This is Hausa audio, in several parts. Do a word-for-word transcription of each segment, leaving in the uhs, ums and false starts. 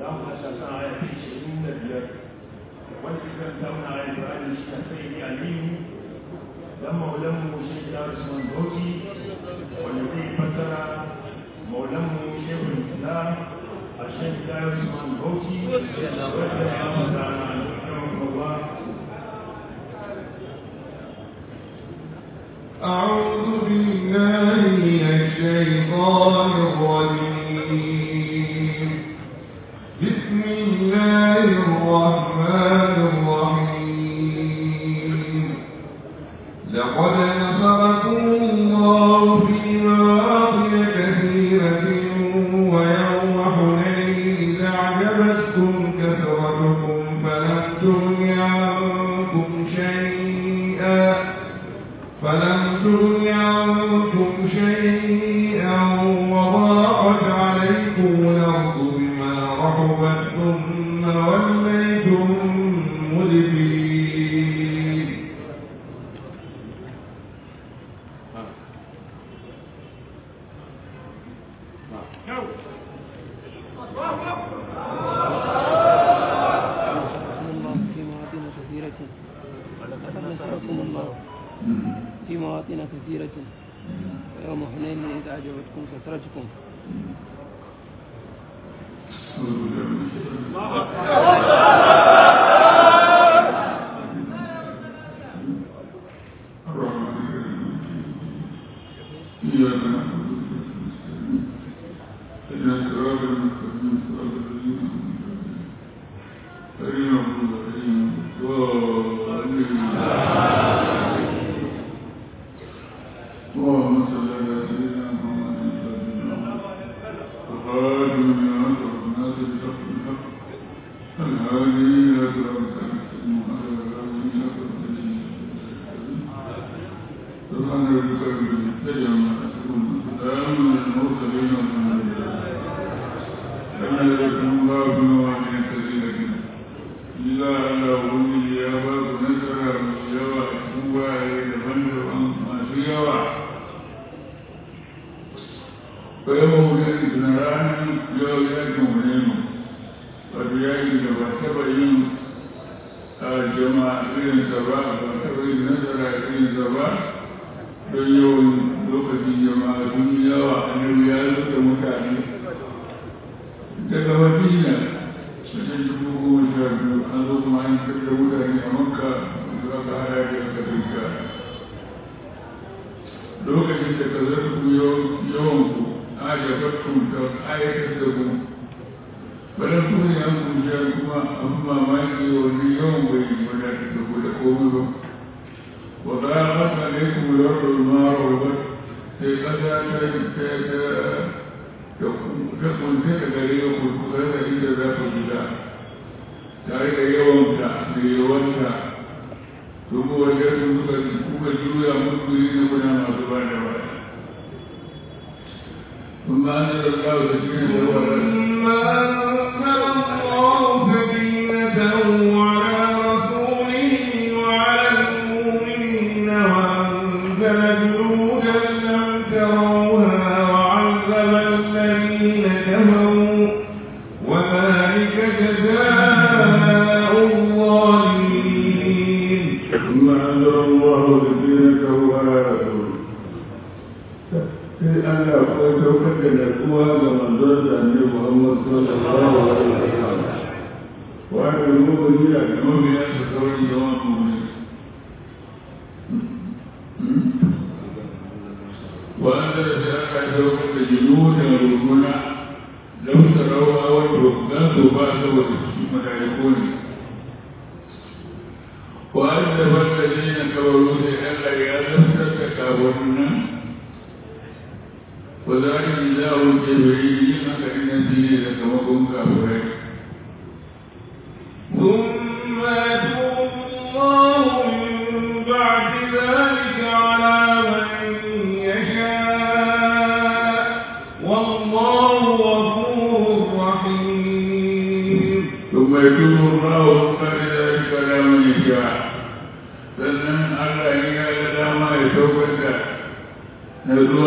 أعوذ بالله من الشيطان الرجيم. بسم الله الرحمن الرحيم. لقد نصركم الله في مواطن كثيرة ويوم حنين إذ أعجبتكم كثرتكم فلم تغن عنكم شيئا فلم تغن عنكم شيئا وضاقت عليكم الأرض بما رحبت ثم وليتم مدبرين. في مواطن كثيرة ويوم حنين إذ أعجبتكم كثرتكم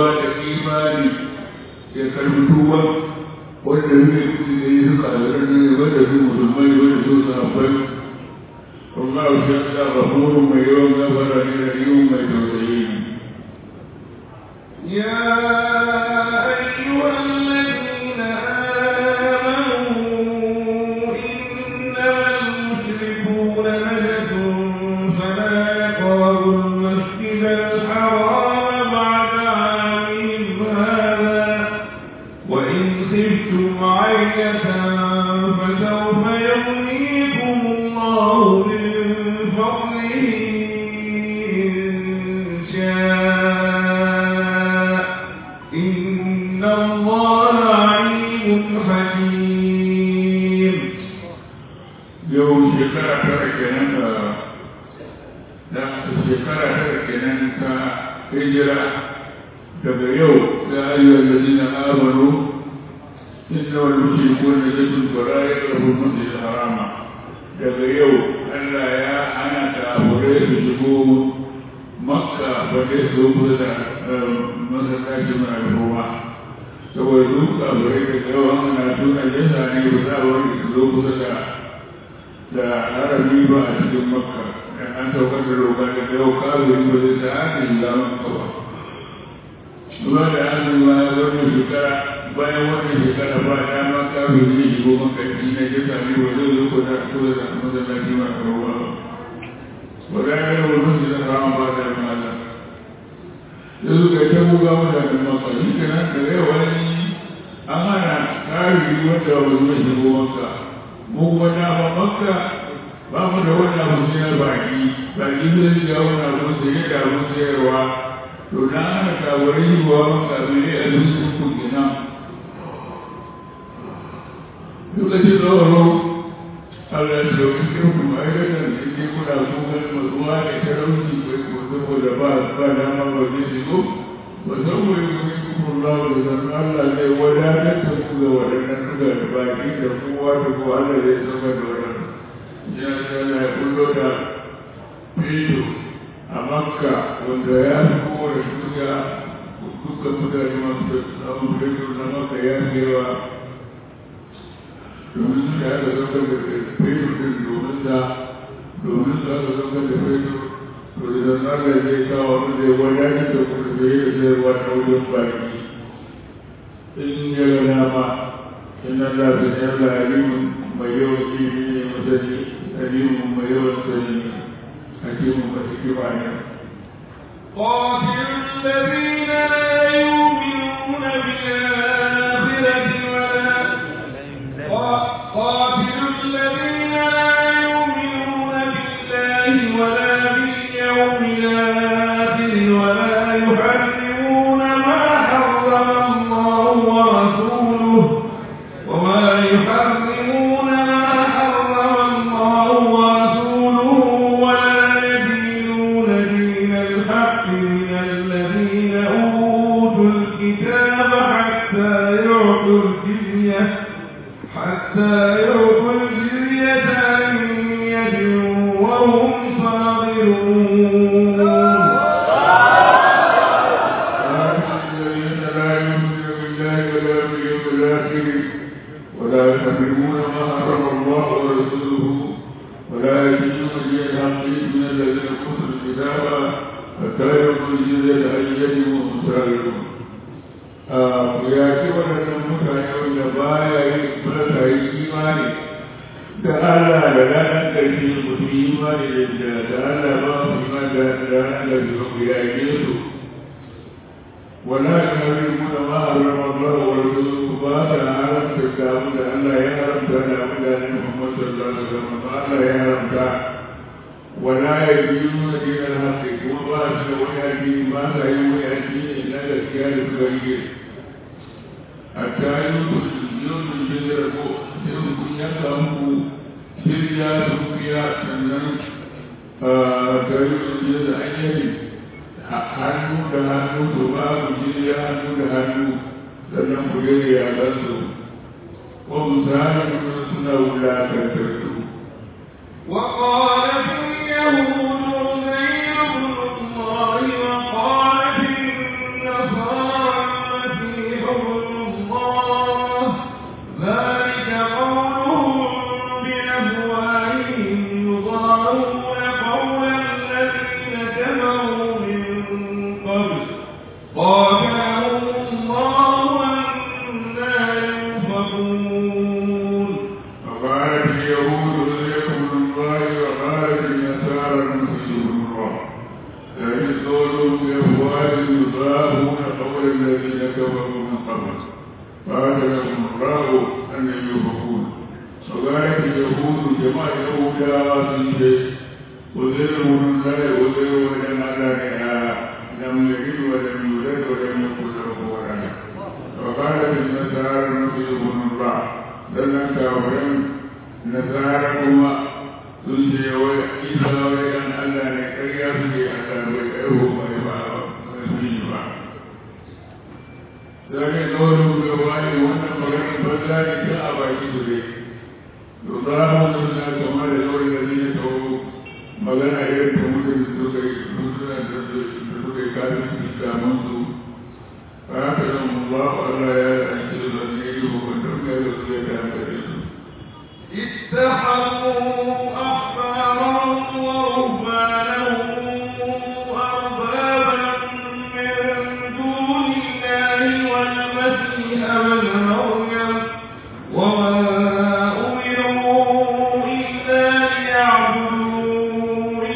ya karbi tuba wanda ne su da yi suka da shi Allah ghafuru mai yawan gafara ne da yiwu mai tausayi ne. يا أيها الذين آمنوا إنما المشركون نجس فلا يقربوا المسجد الحرام بعد عامهم هذا وإن خفتم عيلة فسوف يغنيكم الله من فضله إن شاء إن الله عليم حكيم. Yau shekara tara kenan da shekara tara kenan ta hijira daga yau da ayyuhal ladina amanu innamal mushrikuna najasun fala yaqrabul masjidal harama. Daga yau Allah ya hana kafirai su shigo Makka ba dai su kusa da masallacin Al-Ruwa saboda duk kafirai daga yau an hana su najasa ne ba za a wani su zo kusa da da harami ba a cikin Makka. An saukar da roƙa da yau kafiri ba zai sa hakin zaman kawa. Kuma da hannun ma ya zo ne shekara bayan wannan shekara ba dama kafiri ne shigo makarci na jasa ne ba zai zo kusa kusa da masallaci ma karuwa ba. Wadanda da wani su zama rama ba da mata. Sai suka yi ta buga mutanen Makka shi kenan da yau wani an hana kafiri wanda ba zai shigo Makka. Mu kuma dama Makka ba mu da wani abu sai baki baki zai ga wani abu sai da abu sayarwa to na hana kawarin yi wa kabili a cikin kuɗi nan lokacin tsoro Allah ya dauki kirku ma'aikatar da ke kuna kuma matsuwa da talauci bai ko saboda ba ba dama ba zai shigo ba saboda yi wani kufur lawa da zan Allah zai wadatar da ku ga waɗannan suga da baki da kowa da kowa Allah zai sauka da waɗannan ya yana ya kullo da fito a Makka wanda ya fi kowane shuga dukkan mutane masu samun fito na Makka ya cewa domin su da aka zauka da fito din domin da domin su aka zauka da fito to da zan Allah zai kawo wanda zai wadatar da kuma da ya sayarwa ta wajen baki in ya gana ma in Allah ta yi Allah alimun mai yawan kiri ne masani alimun mai yawan sani hakimun masu ne. قاتل الذين لا يؤمنون بالآخرة ولا قاتل الذين لا يؤمنون بالله ولا باليوم الآخر ولا يحرمون ما حرم الله ورسوله وما يحرمون ما حرم الله ورسوله ولا يدينون دين الحق من الذين أوتوا الكتاب حتى يعطوا الجزية حتى يعطوا الجزية عن يد وهم صاغرون. الذين لا يؤمنون بالله ولا باليوم الآخر ولا يحرمون ما حرم الله ورسوله ولا يدينون دين الحق من الذين اوتوا الكتاب حتى يعطوا الجزية عن يد وهم صاغرون. ya ce waɗannan mutane wanda baya yi ba yi imani da Allah da ranar ƙarshe mutum imani da da Allah ba su imani da ranar ƙarshe ba ku yage su wala kare mu da ma harama ba wa rasuluhu ba ta haramta da mu da Allah ya haramta da mu da Muhammad sallallahu alaihi wasallam ba Allah ya haramta wala yadinu dinal haqqi kuma ba su da wani addini ba sa yi wani addini na gaskiya da suka rike hatta yi mutum jirgin ko sai kun yanka muku shirya sun fiya sannan ta yi mutum da hanyari hannu da hannu to ba ku shirya hannu da hannu sannan ku rere ya gansu ko misalin suna wulakantattu. وقالت اليهود عزير بن الله وقالت النصارى المسيح ابن الله ذلك قولهم بأفواههم يضاهون jama'a yahudawa sun ce وزير من الله وزير ولم أدرها لم يجد ولم يولد ولم يكن له ولد وقالت النصارى المسيح ابن الله لنا كافرين نصارىكما تنسي وعيسى ولم ألا نكريا في ألا ويأه ويبا لكن قوله بوالي وانا مغرب فذلك أبا كتبه يضاهون الناس كما لدور الذين تقولوا magana irin da mutum da suka yi suna da suka yi kafin su samun su ba haka zan mu ba ku Allah ya ake da zan yi yi hukuntar da ya su ya kafin su اتخذوا أحبارهم ورهبانهم أربابا من دون الله والمسيح ابن مريم وما أمروا إلا ليعبدوا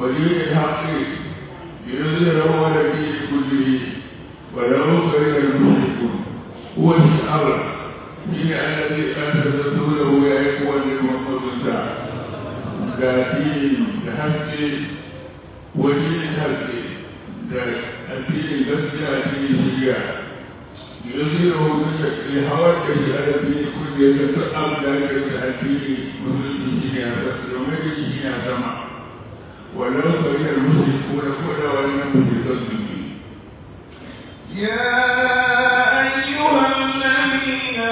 ودين الحق ليظهره على الدين كله ولو كره المشركون هو الشعر دين الذي انزل رسوله يعرفه لمحمد تعالى دين الحق ودين الحق الدين gaskiya الدين الشريعه يظهره لحوادث على الدين كله يتسأل ذلك الدين مسلم الدين ومجد الدين سمع ولو كره المشركون كل وانهم في تصديقه يا أيها الذين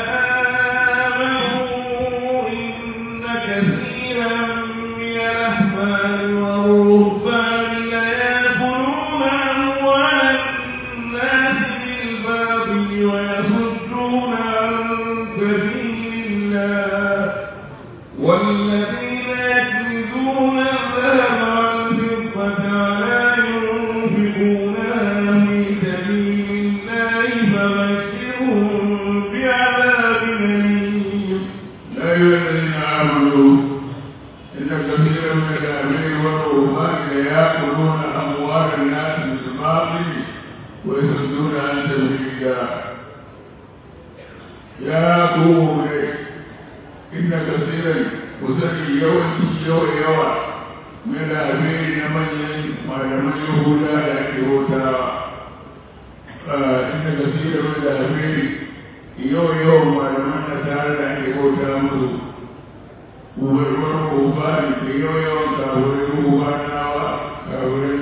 آمنوا إن كثيرا من الأحبار والرهبان ليأكلون أموال الناس بالباطل ويصدون عن سبيل الله والذين يكنزون الذهب والفضة ولا ينفقونها في سبيل الله فبشرهم بعذاب أليم. يا أيها الذين آمنوا إن كثيرا من الأحبار والرهبان ليأكلون أموال الناس بالباطل ويصدون عن سبيل الله. يا قوم إن كثيرا وسني يوم يوم يوم من الأحبار من من يهودا يهودا إن كثيرا من الأحبار يوم يوم من نسال يهودا مدو والرهبان يوم يوم كهورا كهورا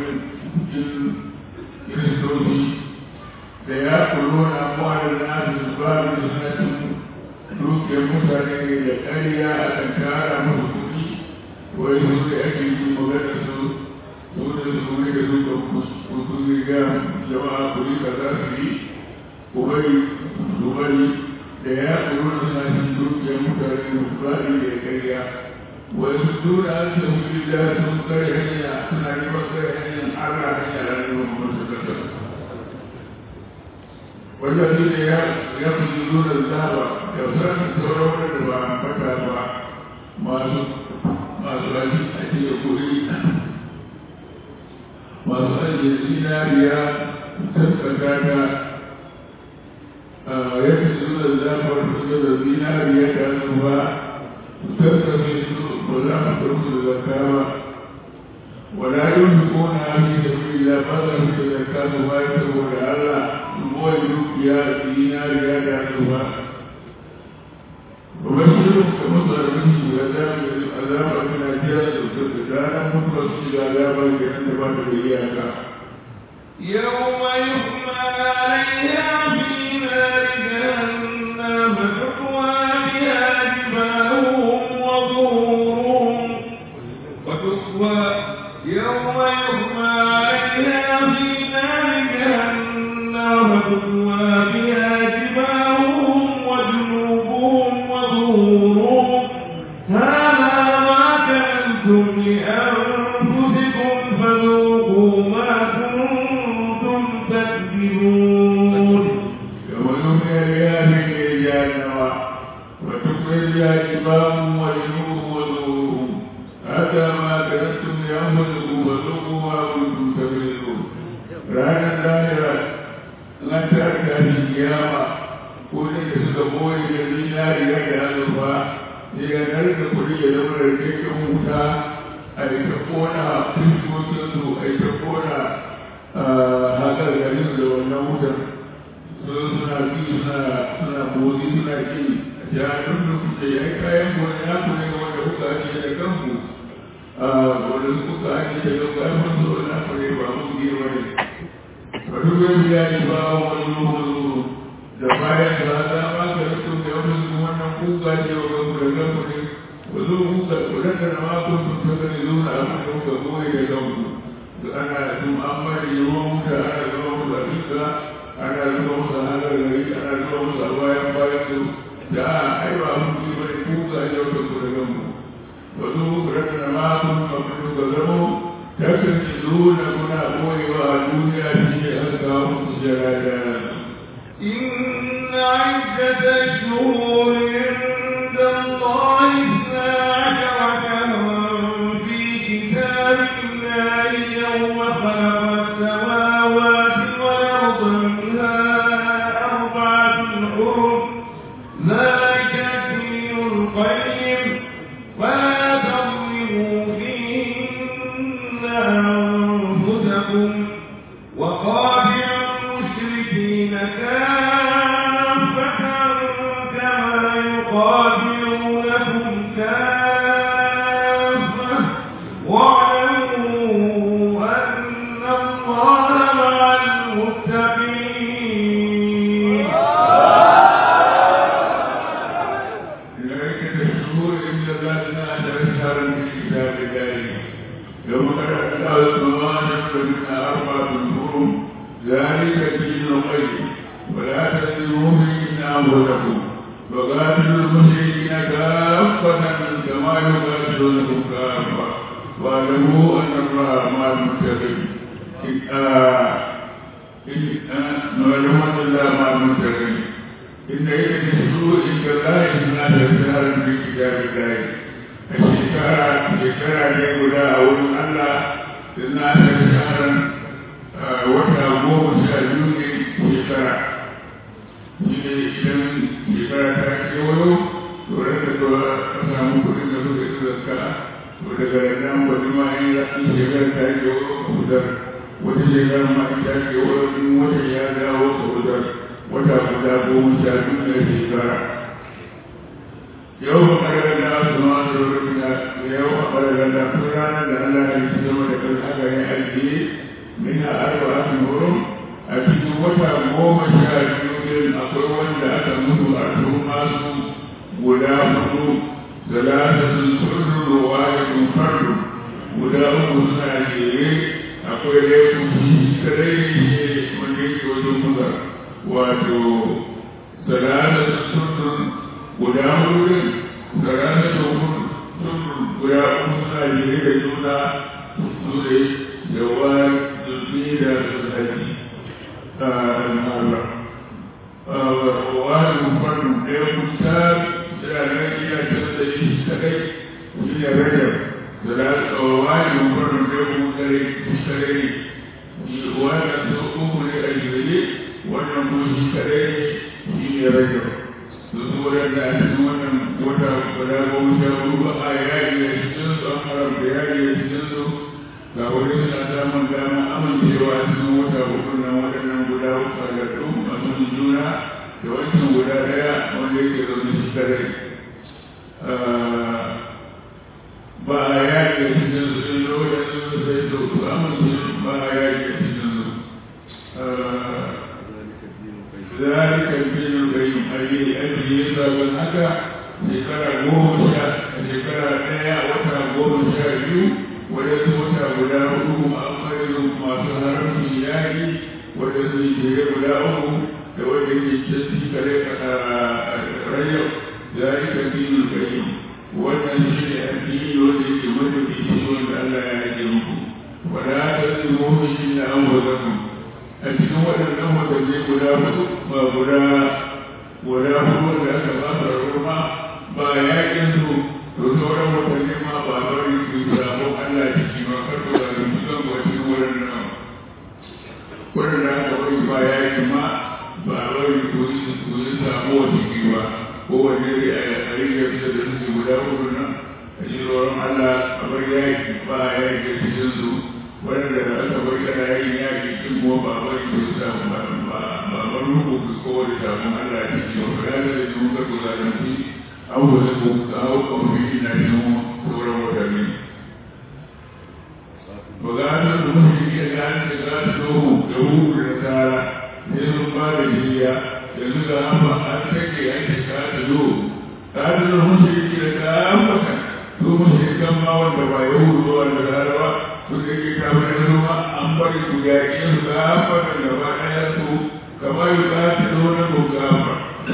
كريستوسي ليأكلون أموال الناس بالباطل سنة dukiyar mutane da ƙarya a kankara masu kuɗi wai su da ake yi magana su su da su ne da su ga kuskuri ga jama'a kuɗi ka za su yi ku bari su bari da ya kuro da sashen dukiyar mutane da kuɗaɗe da ƙarya wai su tura an da su da sun kare hanya suna neman kare hanyar Allah hanya rayuwar masu kasar والذين يقصدون الذهب يفرق ثروة الدوام فتاوى ما ما سؤال أتي يقولي ما سؤال الزيناريا تسكتاتا يقصدون الذهب والفضة الزيناريا كانوا تسكتوا ولا تركوا الزكاة ولا ينفقونها في سبيل الله فضلا في الزكاة ما يتقون الله ويجب يا دينار يا دارها وبشرهم كمثل منه عذاب عذاب من اجيال لا مطلق الى عذاب جهنم بعد اياك يوم يحمى عليها في نار جهنم فتكوى بها جباههم وظهورهم وتكوى يوم يحمى عليها في نار جهنم فتكوى بها جباههم وجنوبهم وظهورهم هذا ما كنتم لأنفسكم فذوقوا ما كنتم تكذبون. يوم يحمى عليها في جهنم وتكوى بها جباههم وجنوبهم وظهورهم هذا ما كنتم لأنفسكم فذوقوا ما كنتم تكذبون. رانا الدائرة an tarka shi kiyama ko ne da suka boye da zinariya da azurfa sai ya narka kuɗi ya zama da cikin wuta a yi ta kona fuskokinsu a yi ta kona hakar garin da wannan wutar su suna ki suna suna motsi suna ki a jihadun da kuke ya yi kayan gona ya ku ne wanda kuka ake da kanku wanda kuka ake da kanku ya fi so na kure ba mu biye wani wadubin ya yi ba wani ruhun da bayan da za ma ka rito da wani su wannan kuka ce wa kanku da kanku ne wa zo kuka kudanda na makon sun ta gani zo na abin da kuka goyi da kanku da ana sun amfani da ruwan wuta ana zama musu abinka ana zuba musu halar gari ana zuba musu a bayan bayan su da a aiwa mun ji wani kuka ce wa kanku da kanku wa zo kudanda na makon abin da kuka zamo تكذبون كنا بويوا الدنيا في أذكار جلالا. إن عدة الشهور عند الله اثنا عشر شهرا في كتاب الله يوم خلق الله السماوات والأرض أربعة حرم ذلك الدين القيم ولا تظلموا فيهن أنفسكم وقاتلوا المشركين كافة كما يقاتلونكم كافة واعلموا أن الله مع المتقين واعلموا أن الله مع المتقين إن عدة الشهور عند الله اثنا عشر شهرا في كتاب الله الشكارة شكارة يقول أول الله اثنا عشر شهرا وتأبوه شهدون شكارة إذا شكارة تأكيوه ورد أسامو كل نفسه يتذكر ودقلنا وجمع إلى شكارة تأكيوه وفدر وتشكارة ما تأكيوه وتشهده وفدر وتأبوه شهدون شكارة يوم خلق الله سبحانه وتعالى يوم خلق الله سبحانه لأن الجسم والحق يأتي منها أربعة حرم أتيت وتأبوه شهدون أقوى لأتمه أربعة ولا فرد ثلاثة سر وواحد فرد ولا أمسنا عليه أقول لكم في سريه وليك وجمهر واتو ثلاثة سر ولا فرد ثلاثة سر ولا أمسنا عليه لجونا سوري جوال جزيرة الهدي المعرة وواحد فرد لكم ساب سيارة تستجيب سكي في رجب ثلاثة وواحد فرد لكم سكي وانا سوقوه لأجله ونموه سكي في رجب سورة الأسنون وتا ولا بوشاوه آيات يسجد أمر بيات يسجد كأولين أساما كان أمن سواسن وتا وكنا ودنا ولا وصالتهم أمن جونا يوجد ولا لا وليك يرون سكي بآيات يسجد سنوه يسجد أمن بآيات يسجد ذلك الدين القيم الذي أجري يذهب الحكى ذكر موسى ذكر نيا وتا موسى يو ولد موسى غلامه أخرج ما سهر في ياهي والذي جرى غلامه والذي جسد كلك رجب ذلك الدين القيم والذي الدين والذي يمد في سوى الله يعلمكم ولا تظلموا فيهن أنفسكم a cikin waɗannan watanni guda hudu ba guda guda hudu da aka ba su roma ba yakin su to sauran watanni ma ba bari su samu Allah ciki ma karto da su san wacin waɗannan waɗanda aka bari ba yaki ma ba bari su yi su yi samu ciki ba ko wanne ne a rike bisa da su guda hudu nan a ji tsoron Allah a bar yaki ba yaki cikin su wanda aka bai kana yin yaƙi cin ko ba bai ko samu ba ba ba rubu ko wani samun Allah ya ci ko ya da su ka ko da shi an wani ko ka hawo ko fi na shi mu sauran wadani ba ga da mun yi ya ga da ga da mu da mu da tara ne sun ba da jiya yanzu da an ba an take ya ce ka da do ka da mun yi da ka maka to mun yi kan ma wanda ba yau zuwa da larawa su da ke kamar ruwa an bari su yaƙi su gafa da gaba ɗaya su kamar yi za su zo na mu gafa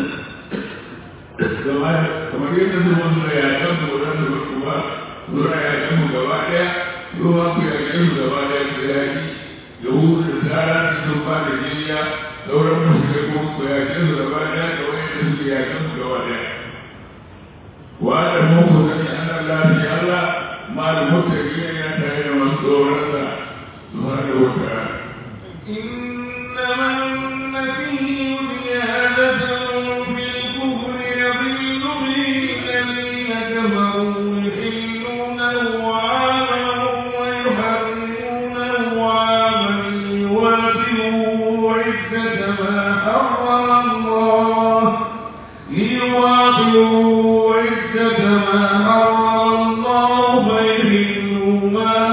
kamar yadda su wasu da yaƙen su wadda su wasu ba suna yaƙen mu gaba ɗaya ruwa ku yaƙen su gaba ɗaya su yaƙi da hudu da tsara su sun ba da jiniya sauran musu da kuma ku yaƙen su gaba ɗaya da wani da su yaƙen su gaba ɗaya wa da mu ku sani an Allah shi Allah مع المتقين ينتهي مصدورا سبحانه وتعالى إنما النبي زيادة في الكفر يضل به الذين كفروا يحلونه عاما ويحرمونه عاما ليواطئوا عدة ما حرم الله ليواطئوا عدة ما حرم الله فيحلوا ما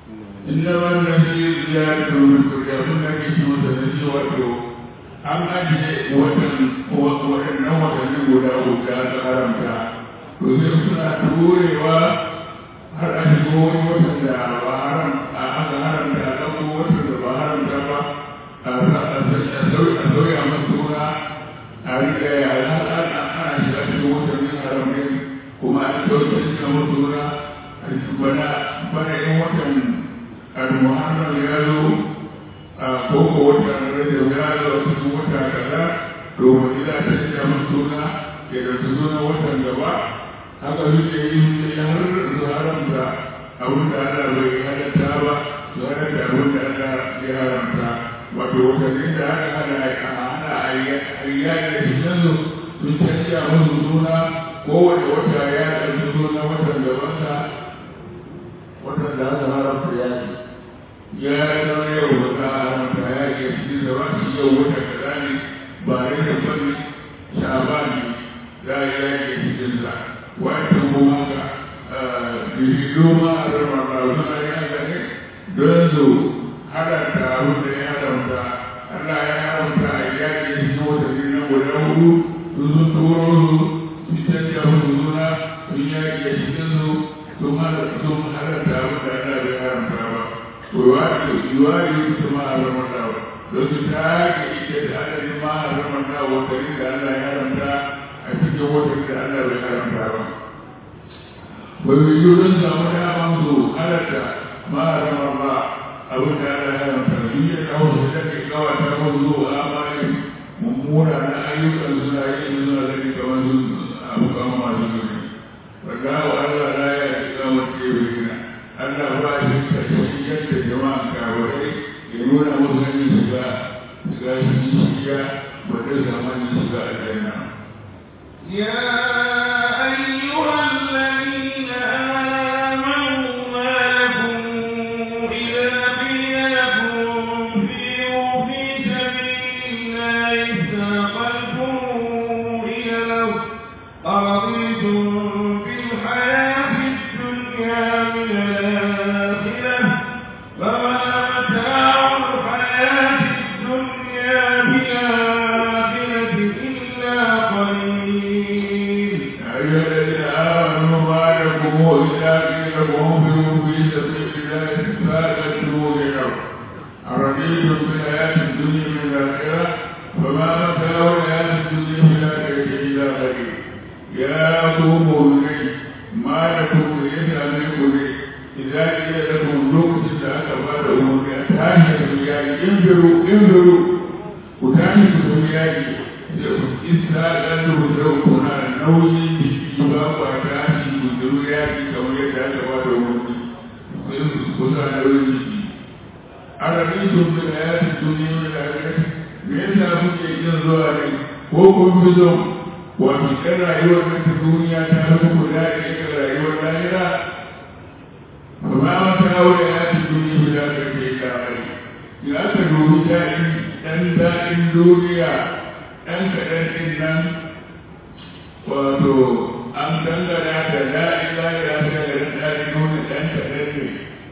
inna wannan shi ya turu da abin da ke cikin wata na shi wato an ajiye watan waɗannan watanni guda guda ta haramta to sai suna turewa har a shigo wani watan da ba haram a aka haramta a ɗauko watan da ba haramta ba a sauya masu suna a riƙa ya ana shiga cikin watannin haramai kuma a sauya cikin masu suna bana bana yin watan al-muharram ya zo a koko watan rajab ya zo a cikin wata kaza to wani za ta shiga masu suna ya da su suna watan gaba haka suke yi sai har su haramta abin da Allah bai halatta ba su halatta abin da Allah ya haramta wato watannin da aka hana hana ayyaki da cikinsu sun canja musu suna kowane wata ya ɗauki suna watan gabansa watan da aka haramta yaki ya zama yau wata haramta yaki a cikin zama shi yau wata kaza ne ba rai da bane shabani za a yaki a cikinsa wata kuma ka bihido ma a zama ba suna yi haka ne don su haramta abin da ya haramta Allah ya haramta a yaki a cikin watanni na guda hudu su sun turo su sun canja musu suna sun yaki a cikinsu sun halarta abin da Allah bai haramta ba to yiwari su ma a zama dawa don su ta ke ike da adadin ma a zama dawa watanni da Allah ya haramta a cikin watanni da Allah bai haramta ba bai yi don samu daman su halarta ma a zama ba abin da Allah ya haramta su yi da wasu da ke kawata musu zuwa amali mummuna na ayyukan suna yi suna zai kamar su abu kama masu zuri wanda wa Allah na ya ci kamar tebirina Allah ba shi kashin yadda jama'a kawarai ya nuna musu hanyar shiga shiga shi shiga wadda zamanin shiga aljanna ya ayyuhal ladina amanu ma lakum idza qila lakum firu fi sabilillahi thaqaltum ila al-ard araditum bil hayati ad-dunya min al-akhirah fama mata'u al-hayati ad-dunya bil akhirati illa qalil أيها الذين آمنوا ما لكم إذا قيل لكم انفروا في سبيل الله ثاقلتم إلى الأرض أرضيتم بالحياة الدنيا من الآخرة فما متاع الحياة الدنيا من الآخرة إلا قليل يا قوم إلي ما لكم يسألكم إذا قيل لكم لوكس تأكبرهم بأتاهي الدنيا انفروا انفروا وتاني الدنيا isa ɗan da kuna nauyi jiki ba ku a tashi guduru ya fi kamar yadda aka ba da wani sai su kusa nauyin jiki a rabi sun fi da ya fi duniya da ake me yasa kuke yin zuwa ne ko kun fi zo wato kan rayuwar na ta duniya ta fi ku daɗi kan rayuwar lahira ba ma mata aure ya fi duniya da ake kamar ya aka dubi daɗin ɗan daɗin duniya ɗan kaɗan ɗin nan wato an dangana da la'ila ya fi da ɗan nuna ɗan kaɗan ne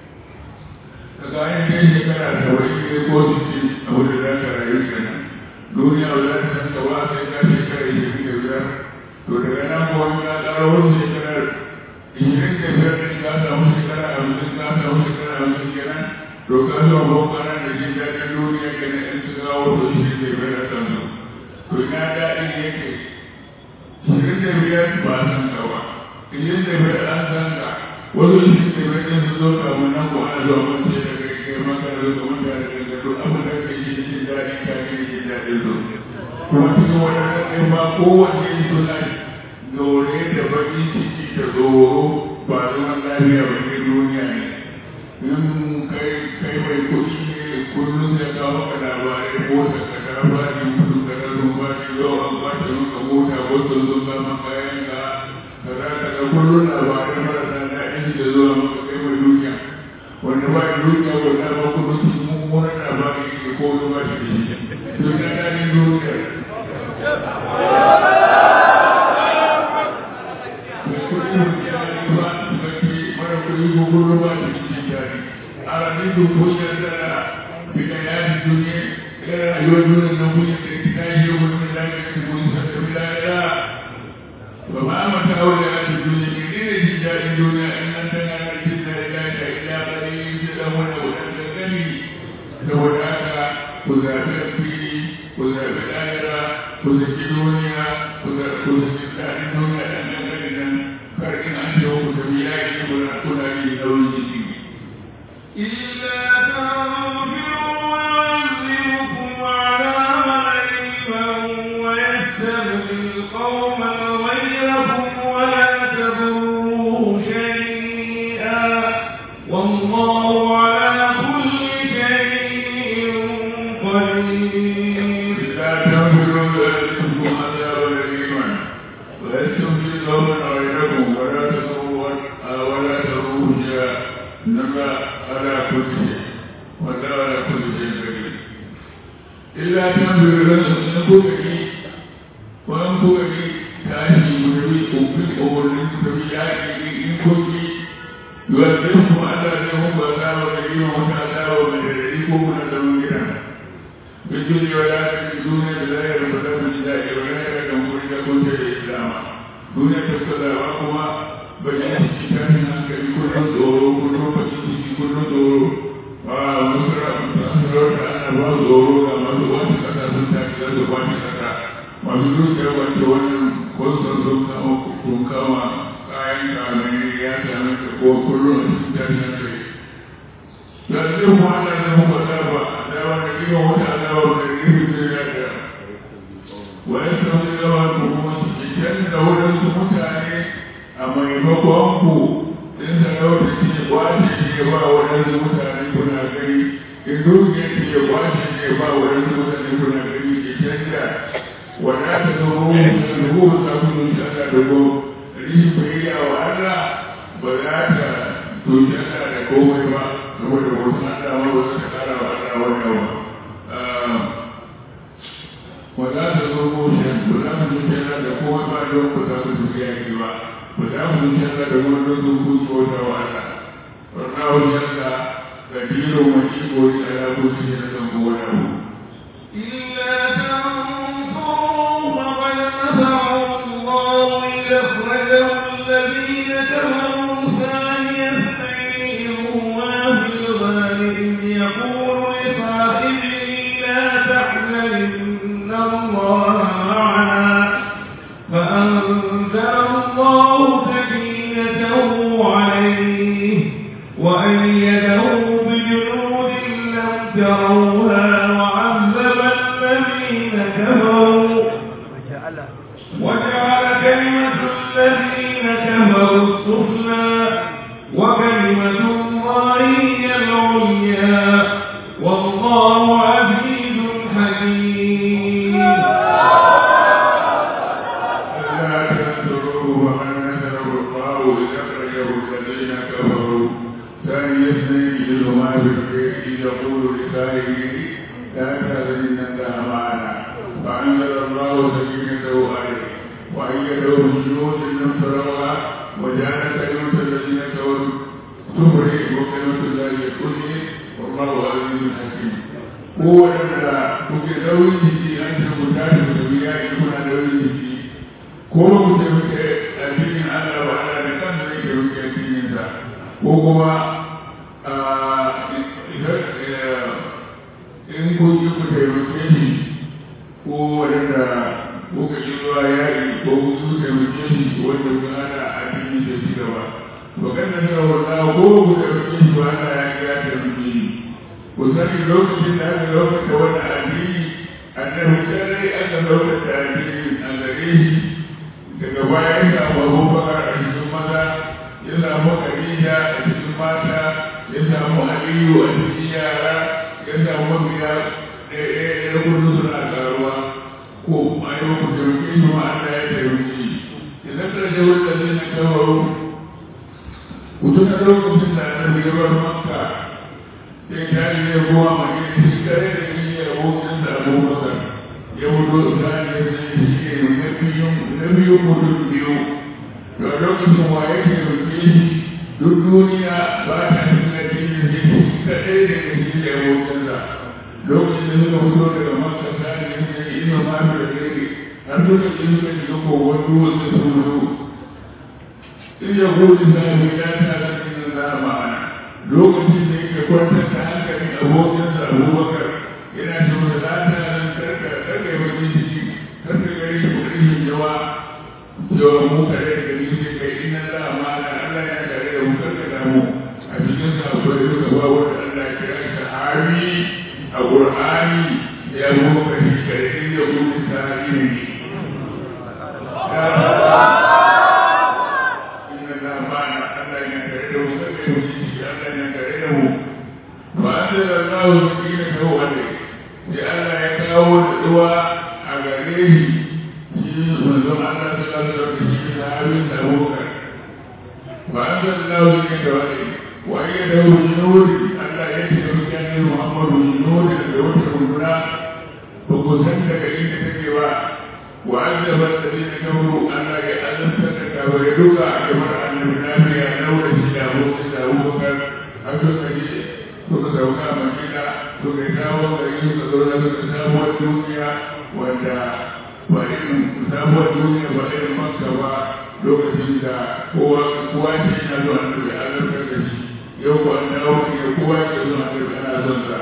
daga yin kai shekara da wani ne ko su ce a wani da ka rayu kenan duniya ba za ta san ka ba sai ka shekara ishirin da biyar to daga nan ko wani ka ƙara wani shekarar ishirin da biyar ɗin ka samu shekara hamsin ka samu shekara hamsin kenan to ka zuwa bambana da jin daɗin duniya kenan in ka kawo to ishirin da biyar a kansu to ina daɗin yake ishirin da biyar ba san ka ba ishirin da biyar an san ka wasu ishirin da biyar ɗin su zo kamun nan ko ana zuwa mun ce da kai kai maka da zuwa mun tare da gado abin da kai shi jin daɗi ka kai jin daɗin su kuma cikin waɗannan ɗin ma kowanne suna gaure da baƙin ciki da tsoro ba zaman lafiya ba ne duniya ne in kai kai mai kuɗi ne kullum ya kawo maka labarai mota ka ta bani kudu ka ta zo bani yau an kwace maka mota wasu sun ba maka kayan ka ka za ka ga kullum labarai marasa daɗin da zuwa maka kai mai duniya wanda ba duniya wanda ba kudu su mummunan labarai ke ko wani ba shi da shi don ya daɗin duniya mai kuɗi ba su kake mara kuɗi ko kullum ba shi da shi أرادوا كوشا لنا في الحياة الدنيا إلى يوجد النبي الإنتاج يوم من لا يكتبون سبيل الله وما متاع الحياة الدنيا من غير جزاء الدنيا إن تنال الجزاء إلا قليل له ولن saboda haka ku zaɓi fili ku zaɓi ɗayara ku zaɓi duniya ku zaɓi daɗin duniya ɗan ɗan ɗan nan karkin an ce ku tafi yaƙi kuna kuna yi nauyin jiki. إلا تنفروا يعذبكم عذابا أليما ويستبدل قوما غيركم ولا تضروه شيئا والله على كل شيء قدير. لا تنفروا يعذبكم عذابا أليما ويستبدل قوما غيركم ولا تضروه ولا تضروه شيئا على كل شيء ولا على كل شيء قدير. إلا تنظر لنا نبوكي ونبوكي تأتي مدوي أوفي أولي تبيعي إنكوكي يؤذبكم على أنهم وأساوى كريما وتأساوى من يدريكم من الدولة بالدنيا ولا تجدون بلا يرفض من الله ولا يرفض لكم في الإسلام دون تفضل وقوما بجانب كتابنا كل دور كل فتنة كل دور ومسرع مسرع أنا بعض دور لما دوات كذا سنتا كذا دوات كذا ما بدون جوات جوات كل سنتا أو كونكا ما كائن كامل يا كامل كل كل سنتا سنتا لازم على أنه متابع دعوة نبيه وتعالى ونبيه بالله ويسمى الله الحكومة الجنة دولة متعالية a maimakon ku in sarauta ce kwace ce ba waɗansu mutane kuna gani in dukiya ce kwace ce ba waɗansu mutane kuna gani ke canja wadata da ruhu da ruhu ta kudu shi Allah da go rishi bayya wa Allah ba za ta doki Allah da komai ba saboda wasu Allah ma ba za ta kara wa Allah wani yawa wadata da ruhu shi ba za ta doki Allah da komai ba don ku za ku tafi yaki ba وتعبد جل دون ذنوب وتوالى والله جل كثير مجيب على كل شيء هو له إلا تنصروا فقد نصره الله إذ أخرجه الذين كفروا ثاني اثنين هما في الغار إذ يقول لصاحبه لا تحزن إن الله معنا فأنزل الله سكينته عليه وأيده بجنود لم تروها وعذب الذين كفروا وجعل كلمة الذين كفروا السفلى وكلمة الله هي العليا والله عزيز حكيم. يقول لسائره لا تحزن إن الله معنا فأنزل الله سكينته عليه وأيده بجنود لم تروها وجعل كلمة الذين كفروا سفلى وكلمة الله العليا والله عزيز حكيم. هو لما كنت دولي في أنت متابع سبيعي يكون دولي في كل متابع الدين على وعلى لكم ذلك الدين ذا وهو in kun yi ku taimake shi ko wadanda kuka yi zuwa yaƙi ko ku taimake shi wanda kun hana addini da ci gaba to kan da suka wata ko ku taimake shi ba ana yaƙi ya taimake shi ku sani lokacin da aka lokata wani addini annabi sai aka lokata addini a gare shi daga baya ya samu abubakar a cikin maza ya samu khadija a cikin mata ya samu aliyu a cikin yara ya samu mabiya ya kudu suna karuwa ko a yau ku taimake shi ma Allah ya taimake shi idan ka je wanda zai na kawo ku tuna lokacin da annabi ya bar makka sai ta yi ya kowa mai shi kare da shi ya abokin da abubakar ya wudo zane ya zai shi ne na biyu mutum biyu da lokacin wa ya taimake shi duk duniya ba ta nuna jini zai ɗaya daga cikin abokansa lokacin da suka fito daga makka sani da suka yi ina mafi da ɗaya har lokacin suka shiga kogon duwatsu sun mutu in ya gudu na yi ya ta zafi na zamana lokacin da yake kwantar da hankalin abokinsa abubakar yana ce masa za ta nan karka karka yi bakin ciki karka gari shi ƙarfin yawa yawa mu kare da gari sai kai inna zamana Allah ya tare da mu karka damu a cikin sa akwai duka ba wanda Allah ya kira shi sahabi a Qur'ani ya abubakar shi kare da gudu sahabi ne وأنزل الله سكينته عليه لئلا يكاو الدواء أغريه منظم الله صلى الله عليه وسلم صحابي أبو بكر وأنزل الله سكينته عليه وأيده بالنور ألا يجد كان محمد بالنور لوجه الهدى وقسمتك إن تكبا وعذب الذين كفروا ألا يأذنك ويدك كما أن النبي نور سيدنا أبو بكر أبو suka sauka a Madina suka dawo gari suka zauna suka sabuwar duniya wanda ba irin sabuwar duniya ba irin Makka ba lokacin da kowa kowa ce yana zuwa annabi a zartar da shi yau ko an dawo ne kowa ce zuwa annabi ana son sa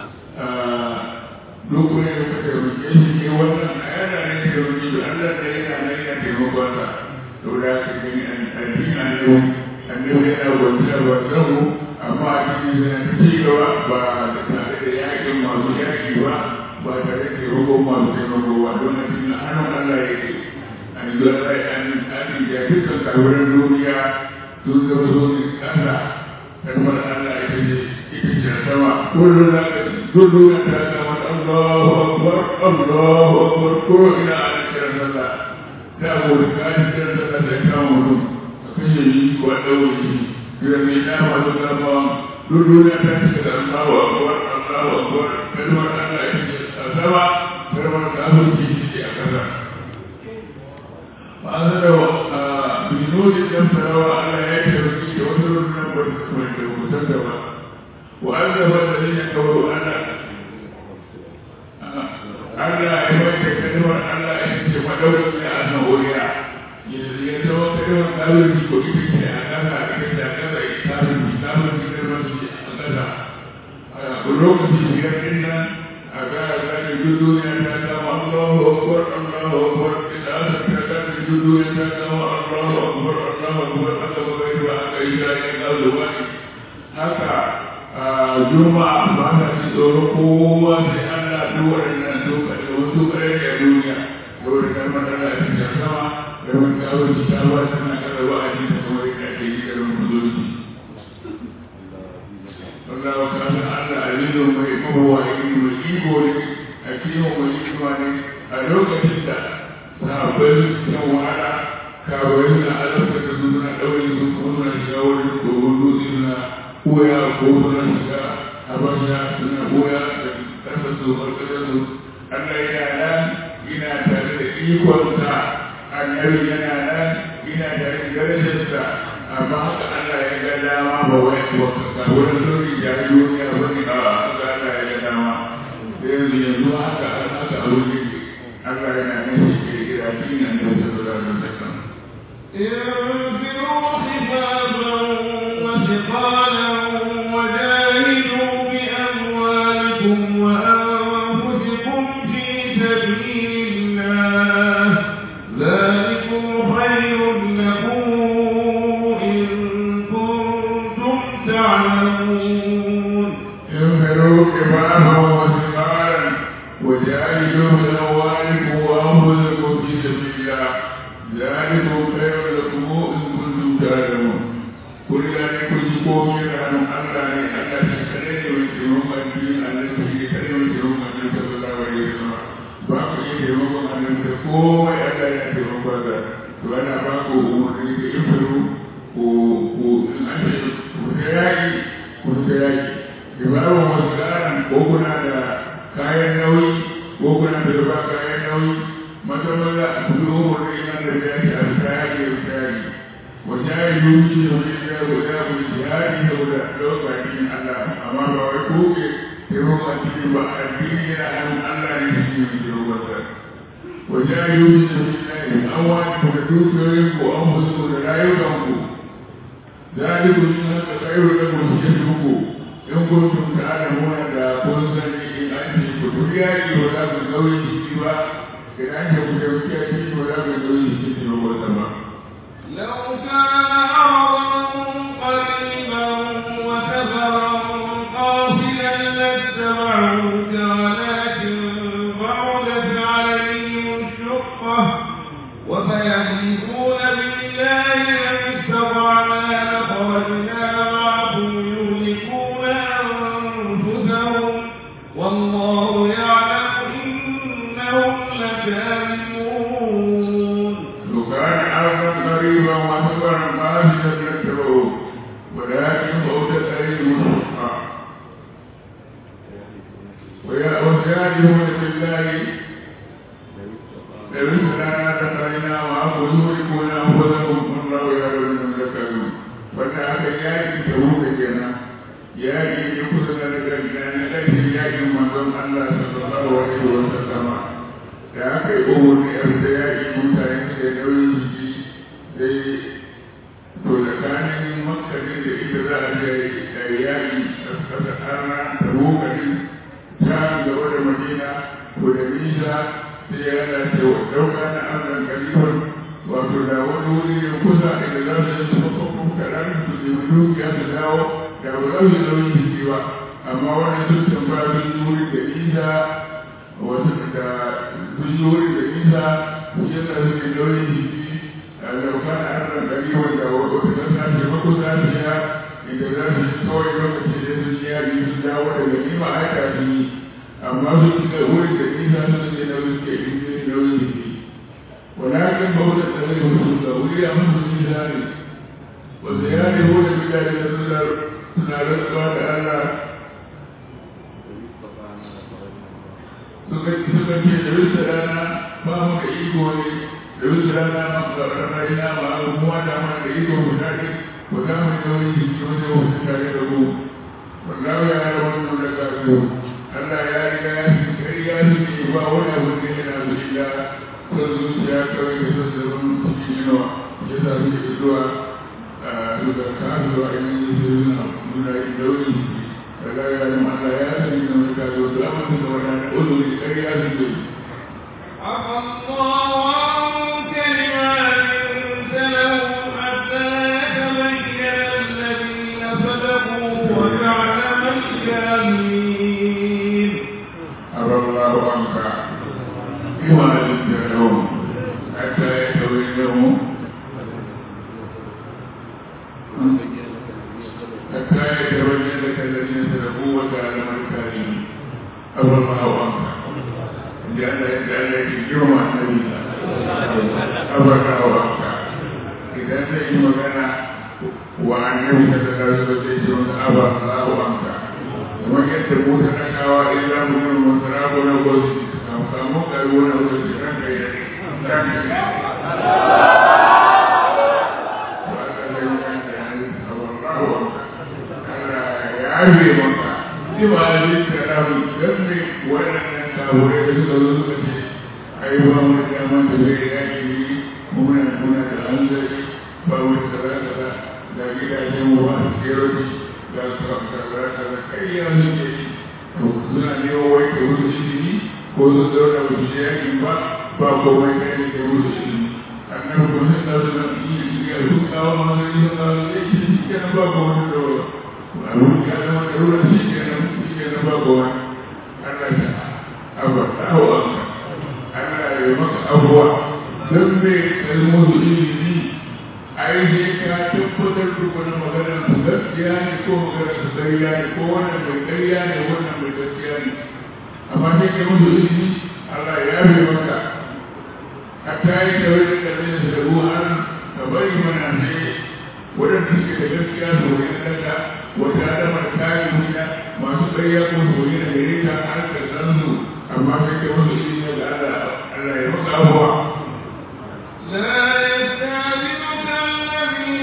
duk wani da kuka taimake shi ne wannan ayana ne da wani da Allah da yana nan yana taimakon sa to da ka gani addini a yau annabi yana gwanciyar wasanmu amma a cikin yana ci gaba ba da tare da yakin masu yaki ba ba tare da taimakon masu taimako ba don a cikin hannun Allah ya ke an yi zuwa ya an yi ya dukkan karbar duniya sun zama sosin kasa karbar Allah ya ce ita ce sama kullum na ka kullum na ta zama Allahu Akbar Allahu Akbar ko ina a cikin sallah da abu da kaji cikin sallah da kawo mutum a kashe yi ko a ɗaure shi يرمينا وتقربا لولونا تنسل الله أكبر الله أكبر كلمة الله السبع كلمة الله في أكثر فأنزلوا بنور الجمسروا على يده فيه وسروا النبوة المسلمة وأنزل الذين كفروا أنا ألا يموت كلمة الله يجب ودور إلى أنه إياه يتوى كلمة الله يجب إلى lokacin biyar din nan a ga gane duniya ta kama Allahu Akbar Allahu Akbar idan aka ta gane duniya ta kama Allahu Akbar Allahu Akbar aka ba bai ba aka yi da ya kawo wani haka juma'a ba ta ci tsoro kowa sai Allah duk waɗannan duka da wasu kare da duniya da wani kalmar da Allah ya sama da wani kawo ci ta ba tana kada wa'adi da kamar yadda ake yi da wani musulunci Allah wa kana Allah alilu mai kowa ilmi mai iko ne a cikin mai hikima ne a lokacin da sahabbai sun wahala kawai na alaƙa da su suna ɗaure su kuma suna shiga wani kogon dutse suna koya ko suna shiga habasha suna koya da ƙasa su barkata su Allah yana nan ina tare da ikonsa annabi yana nan ina tare da darajarsa amma haka Allah ya ga dama ba wai ka wurin sauki ya yi duniya wani a haka Allah ya ga dama da yanzu yanzu haka haka a wurin Allah yana nan shi ke gida shi ne da ta zo da wannan انفروا خفافا وثقالا وجاهدوا بأموالكم وأنفسكم في سبيل الله ذلكم خير لكم إن كنتم تعلمون انفروا خفافا وثقالا وجاهدوا بأموالكم وأنفسكم في سبيل الله ذلكم خير لكم إن كنتم تعلمون كل ذلك كلكم يرحم الله أن تسألني ويتمم الدين الذي يسألني ويتمم الدين صلى الله عليه وسلم باقي يتمم أن تقوم ألا يتمم هذا وأنا باقي أمرني يفعلوا وسياجي وسياجي يبقى مسكارا وكنا kayan nauyi ko kuna da ba kayan nauyi maza maza ku yi umarni ina da zai a tsari da tsari وجاهدوا في سبيل الله ولا بالجهاد ولا لوكا دين الله أما بويكوك يروم الدين والدين أن الله يجزي بالجوة وجاهدوا في سبيل الله أموالكم وأنفسكم وأنفسكم لا يضركم ذلك من خير لكم تجدكم إن كنتم تعلمون لا كنتم إن أنتم كتبياتي ولا بالقول السوى إن أنتم كتبياتي ولا بالقول السوى والسماء لو كان عرضا قريبا وسفرا قاصدا لاتبعوك ولكن بعدت عليهم الشقة وسيحلفون بالله لئن استطعنا لخرجنا معكم يهلكون أنفسهم والله يعلم إنهم لكاذبون. قريبا وسفرا قاصدا لاتبعوك ولكن بعدت عليهم الشقة ويجادلون بالله لئن استطعنا لخرجنا معكم يهلكون أنفسهم والله يعلم إنهم لكاذبون. فذاك يأتي تبوك جنا يأتي يكون لك الجنة التي يأتي من الله صلى الله عليه وسلم ذاك يقول يأتي متعين لنوي sai to tsakanin makari da ita za a je yaƙi a ƙasa arna da bukari ta gaba da madina ko da nisa sai ya lalace wa ɗauka na arnan kalifar wato da wani wuri ne kusa inda za su yi su makwakwan karar su nemi dukiya su dawo da ba za su yi nauyin jiki ba amma wani sun tambaya sun yi wuri da nisa wasu da sun yi wuri da nisa yadda suke nauyin jiki لو كان أمرا قريبا وتتسع في مقصاتها إذا ذات الصور وقت الدنيا بيسجا والغنيمة أتى فيه أما ذلك هو الذي سنسل نوزك إبن نوزك ولكن بوضع تغير السلطة ولي أمر الميزان وزياده هو الذي نزل نارد بعد الله سكت يدرس لنا ما هو إيقوني لوز لنا مقررنا وأموانا ما نريد ومشاكل وكما يقول يجيون ومشاكل له والله يعلم أنه لكاذب الله يعلم كريان يباونا وكينا بالله تزوج يا كوي تزوجون تجينا يسأل يدعو يذكر وإن يزورنا من الدولة فلا يعلم الله يعلم أنه لكاذب لا من ولا نقول كريان عفى الله عنك لما أنت لهم حتى يتبين الذين صدقوا وتعلم الكاذبين. عفى الله عنك لما أنت لهم حتى يتبين حتى يتبين لك الذين صدقوا وتعلم الكاذبين. عفى الله عنك لأن اليوم النبي أبدا وأبدا إذا سئل مكان وعن النبي صلى الله عليه وسلم أبدا وأبدا ومن يتبوت نكاوى إلا من المسراب ونقول كم قالوا نقول كم يعرف مكة لما ذكر الذنب ولا wurin da suka zo suka ce ai ba mu da man da zai yaki ne muna muna da hanzari ba mu da kaza da gidajen mu ba su keroci da su kaza kaza kai ya zuke to suna ne wai ke musu shi ko su zauna ba su yaki ba ba komai kai ne ke musu shi annabi ko sai da su nan yi ya su kawo ma da yi da shi ke nan ba komai da abu ya zama da ruwan shi ke nan shi ke nan ba komai Allah ya abuwa Allah ya maka abuwa don mai kalmudu ilimi ai sai ka tabbatar da wani maganar su gaskiya ne ko maganar su ƙarya ne ko wannan mai ƙarya ne wannan mai gaskiya ne amma sai ka musu ilimi Allah ya yabe maka hatta yi da wani ƙarfi da su har ka bari mana ne waɗanda suke da gaskiya su wani ɗaga wata adamar kayan wuya masu ƙarya ko su wani da gare ta har ka san su amma sai ka musu ilimi da Allah ya maka abuwa لا يستعجلك الذين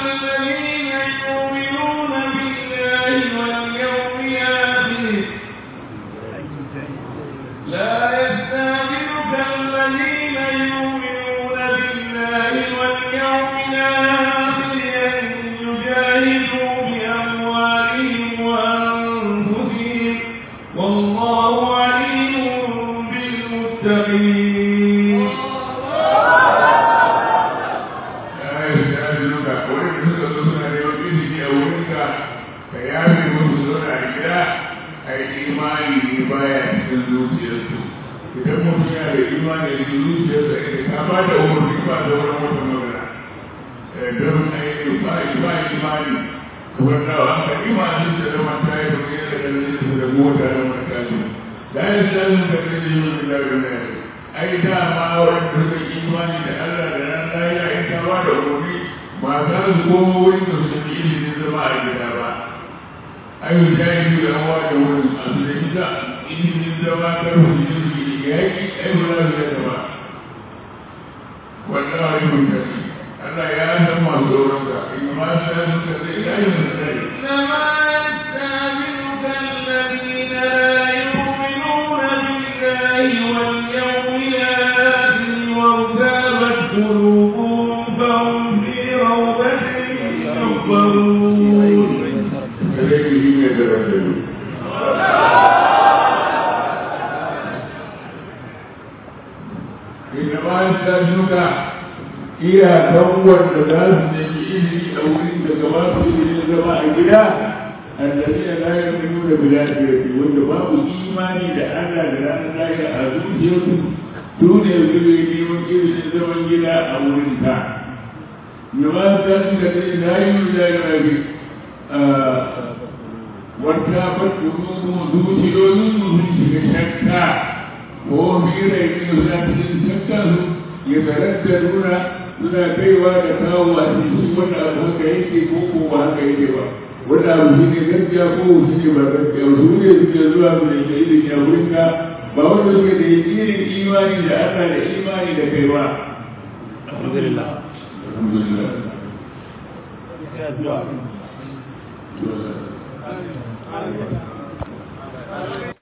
الذين يؤمنون بالله واليوم الآخر لا يستعجلك الذين يؤمنون بالله واليوم الآخر أن يجاهدوا بأموالهم وأنفسهم والله عليم بالمتقين. لا يستعجلك وإن تسألون ليوجد أولك فيعمل مسلون على أي إيماني باية الزوجية. idan mutum yana da imani da zuciyarsa ita ta ba da umarni ba da wurin wata magana don aiki ba ba imani kamar da haka imanin da zama ta yi domin yana da lalata da mota da matashi da ya sami da kai yi wani da gane ai da ma wani da imani da Allah da ran lafiya in ta ba da umarni ba za su koma wurin da su yi ilimin zama a gida ba ai da yi da hawa da wurin a su da ita ilimin zama karfi da su yaki aibula da gaba wanda a yi mutane Allah ya san masu tsoronka in ma su ya suka zai yayi mutane إنما يستعجلك الذين لا يؤمنون بالله واليوم الآخر وارتابت قلوبهم فهم في روضة يحبرون. فليهم يترددون إنما يستعجلك iyakan wanda za su nemi ilimi a wurin da gaba su ilimi zama a gida annabi ya la yu'minu da bilafiyati wanda babu imani da Allah da ranar lahira a zuciyarsu su ne su ne neman ilimin zaman gida a wurin ka yawa ta su da zai la yu'minu da rabi wata fatu zuciyoyin mu sun shiga shakka ko hira yi su za su shakka su ya tarattar nuna suna kaiwa da kawo a cikin wanda abu haka yake ko ko ba haka yake ba wanda abu shi ne gaskiya ko shi ne ba gaskiya su ne suke zuwa su da ke ilimi a wurin ka ba wanda suke da irin imani da Allah da imani da kai ba. Alhamdulillah. Alhamdulillah.